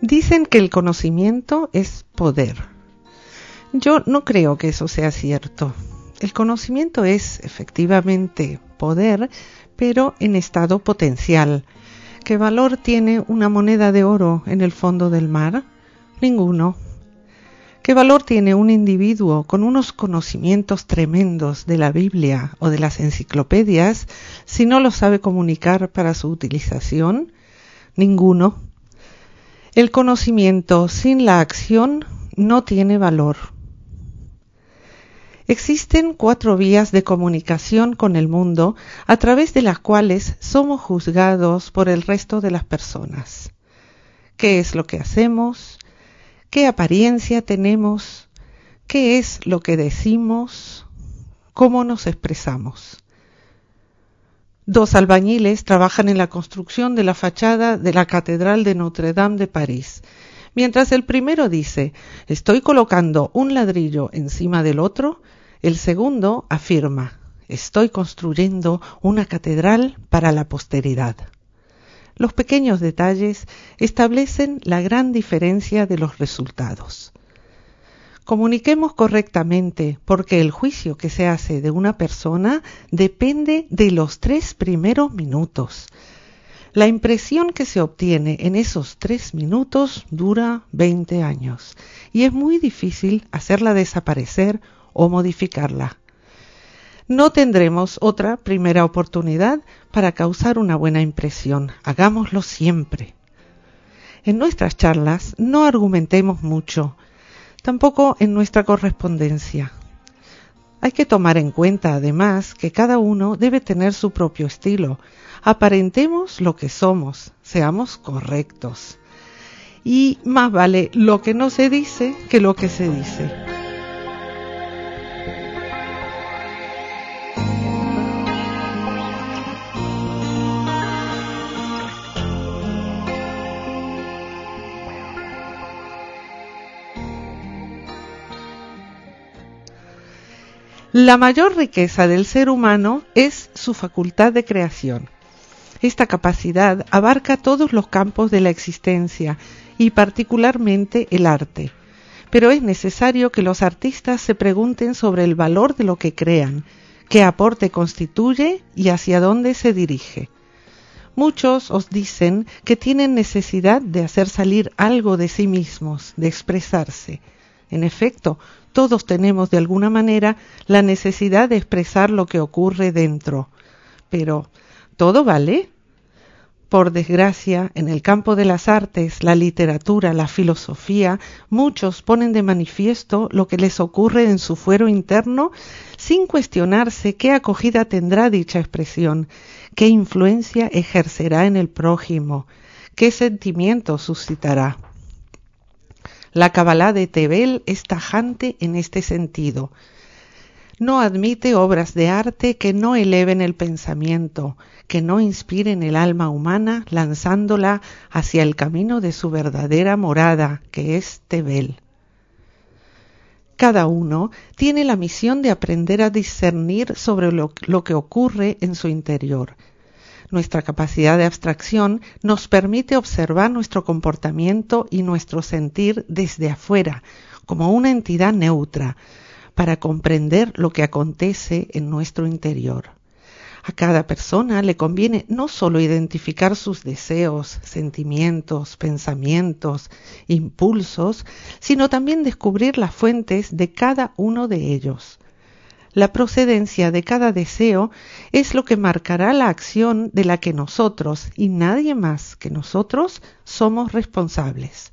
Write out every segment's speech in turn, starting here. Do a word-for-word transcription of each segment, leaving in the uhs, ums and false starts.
Dicen que el conocimiento es poder. Yo no creo que eso sea cierto. El conocimiento es efectivamente poder, pero en estado potencial. ¿Qué valor tiene una moneda de oro en el fondo del mar? Ninguno. ¿Qué valor tiene un individuo con unos conocimientos tremendos de la Biblia o de las enciclopedias si no los sabe comunicar para su utilización? Ninguno. El conocimiento sin la acción no tiene valor. Existen cuatro vías de comunicación con el mundo a través de las cuales somos juzgados por el resto de las personas. ¿Qué es lo que hacemos? ¿Qué apariencia tenemos? ¿Qué es lo que decimos? ¿Cómo nos expresamos? Dos albañiles trabajan en la construcción de la fachada de la Catedral de Notre Dame de París. Mientras el primero dice, estoy colocando un ladrillo encima del otro, el segundo afirma, estoy construyendo una catedral para la posteridad. Los pequeños detalles establecen la gran diferencia de los resultados. Comuniquemos correctamente, porque el juicio que se hace de una persona depende de los tres primeros minutos. La impresión que se obtiene en esos tres minutos dura veinte años y es muy difícil hacerla desaparecer o modificarla. No tendremos otra primera oportunidad para causar una buena impresión. Hagámoslo siempre. En nuestras charlas no argumentemos mucho, tampoco en nuestra correspondencia. Hay que tomar en cuenta, además, que cada uno debe tener su propio estilo. Aparentemos lo que somos, seamos correctos. Y más vale lo que no se dice que lo que se dice. La mayor riqueza del ser humano es su facultad de creación. Esta capacidad abarca todos los campos de la existencia y particularmente el arte. Pero es necesario que los artistas se pregunten sobre el valor de lo que crean, qué aporte constituye y hacia dónde se dirige. Muchos os dicen que tienen necesidad de hacer salir algo de sí mismos, de expresarse. En efecto, todos tenemos de alguna manera la necesidad de expresar lo que ocurre dentro. Pero, ¿todo vale? Por desgracia, en el campo de las artes, la literatura, la filosofía, muchos ponen de manifiesto lo que les ocurre en su fuero interno sin cuestionarse qué acogida tendrá dicha expresión, qué influencia ejercerá en el prójimo, qué sentimientos suscitará. La Cabalá de Tebel es tajante en este sentido. No admite obras de arte que no eleven el pensamiento, que no inspiren el alma humana lanzándola hacia el camino de su verdadera morada, que es Tebel. Cada uno tiene la misión de aprender a discernir sobre lo, lo que ocurre en su interior. Nuestra capacidad de abstracción nos permite observar nuestro comportamiento y nuestro sentir desde afuera, como una entidad neutra, para comprender lo que acontece en nuestro interior. A cada persona le conviene no solo identificar sus deseos, sentimientos, pensamientos, impulsos, sino también descubrir las fuentes de cada uno de ellos. La procedencia de cada deseo es lo que marcará la acción de la que nosotros, y nadie más que nosotros, somos responsables.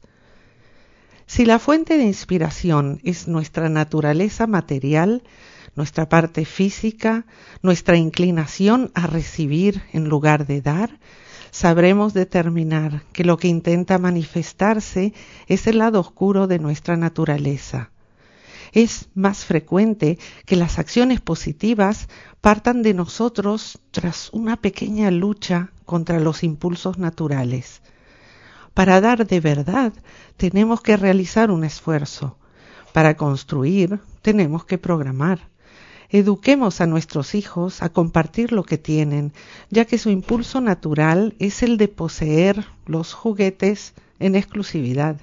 Si la fuente de inspiración es nuestra naturaleza material, nuestra parte física, nuestra inclinación a recibir en lugar de dar, sabremos determinar que lo que intenta manifestarse es el lado oscuro de nuestra naturaleza. Es más frecuente que las acciones positivas partan de nosotros tras una pequeña lucha contra los impulsos naturales. Para dar de verdad tenemos que realizar un esfuerzo. Para construir tenemos que programar. Eduquemos a nuestros hijos a compartir lo que tienen, ya que su impulso natural es el de poseer los juguetes en exclusividad.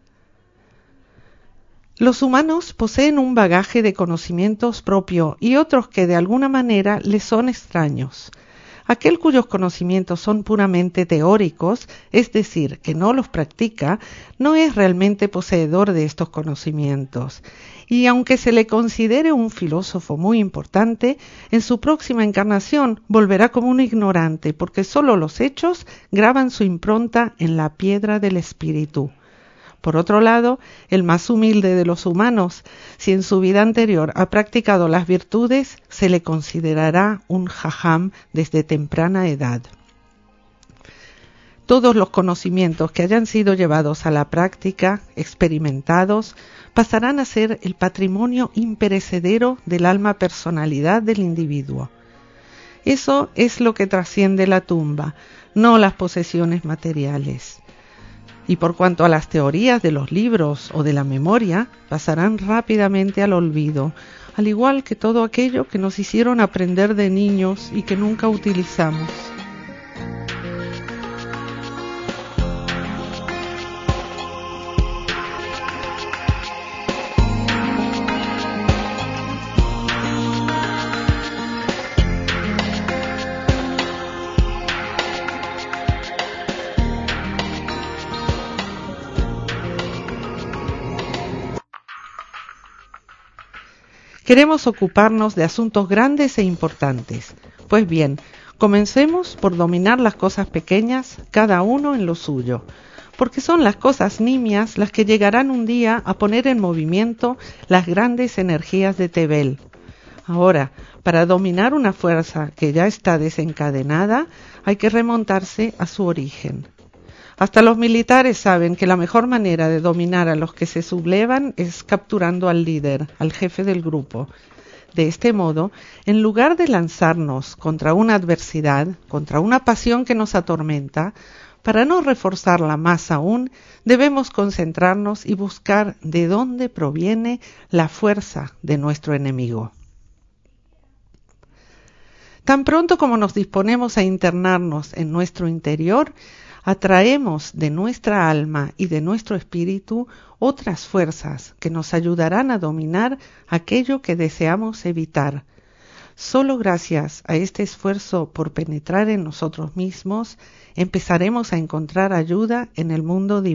Los humanos poseen un bagaje de conocimientos propio y otros que de alguna manera les son extraños. Aquel cuyos conocimientos son puramente teóricos, es decir, que no los practica, no es realmente poseedor de estos conocimientos. Y aunque se le considere un filósofo muy importante, en su próxima encarnación volverá como un ignorante, porque solo los hechos graban su impronta en la piedra del espíritu. Por otro lado, el más humilde de los humanos, si en su vida anterior ha practicado las virtudes, se le considerará un jajam desde temprana edad. Todos los conocimientos que hayan sido llevados a la práctica, experimentados, pasarán a ser el patrimonio imperecedero del alma personalidad del individuo. Eso es lo que trasciende la tumba, no las posesiones materiales. Y por cuanto a las teorías de los libros o de la memoria, pasarán rápidamente al olvido, al igual que todo aquello que nos hicieron aprender de niños y que nunca utilizamos. Queremos ocuparnos de asuntos grandes e importantes. Pues bien, comencemos por dominar las cosas pequeñas, cada uno en lo suyo, porque son las cosas nimias las que llegarán un día a poner en movimiento las grandes energías de Tebel. Ahora, para dominar una fuerza que ya está desencadenada, hay que remontarse a su origen. Hasta los militares saben que la mejor manera de dominar a los que se sublevan es capturando al líder, al jefe del grupo. De este modo, en lugar de lanzarnos contra una adversidad, contra una pasión que nos atormenta, para no reforzarla más aún, debemos concentrarnos y buscar de dónde proviene la fuerza de nuestro enemigo. Tan pronto como nos disponemos a internarnos en nuestro interior, atraemos de nuestra alma y de nuestro espíritu otras fuerzas que nos ayudarán a dominar aquello que deseamos evitar. Solo gracias a este esfuerzo por penetrar en nosotros mismos, empezaremos a encontrar ayuda en el mundo divino.